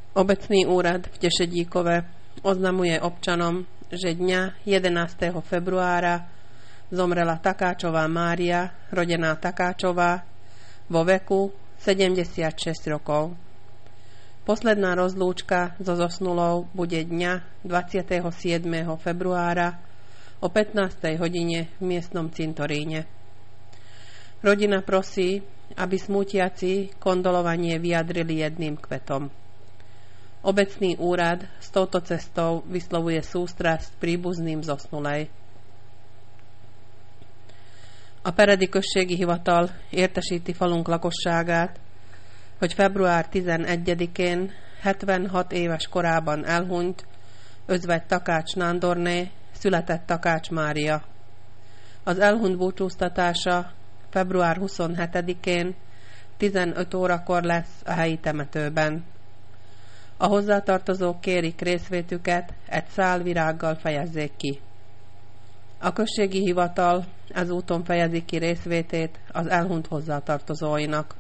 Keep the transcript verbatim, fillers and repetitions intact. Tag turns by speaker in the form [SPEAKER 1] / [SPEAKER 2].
[SPEAKER 1] Obecný úrad v Tešedíkove oznamuje občanom, že dňa jedenásteho februára zomrela Takáčová Mária, rodená Takáčová, vo veku sedemdesiatšesť rokov. Posledná rozlúčka so zosnulou bude dňa dvadsiateho siedmeho februára o pätnástej hodine v miestnom cintoríne. Rodina prosí, aby smútiaci kondolovanie vyjadrili jedným kvetom. Obecný úrad s touto cestou vyslovuje sústrasť príbuzným zosnulej. A Peredi községi hivatal értesíti falunk lakosságát, hogy február tizenegyedikén hetvenhat éves korában elhunyt özvegy Takács Nándorné, született Takács Mária. Az elhunyt búcsúztatása február huszonhetedikén tizenöt órakor lesz a helyi temetőben. A hozzátartozók kérik részvétüket, egy szál virággal fejezzék ki. A községi hivatal ezúton fejezi ki részvétét az elhunyt hozzátartozóinak.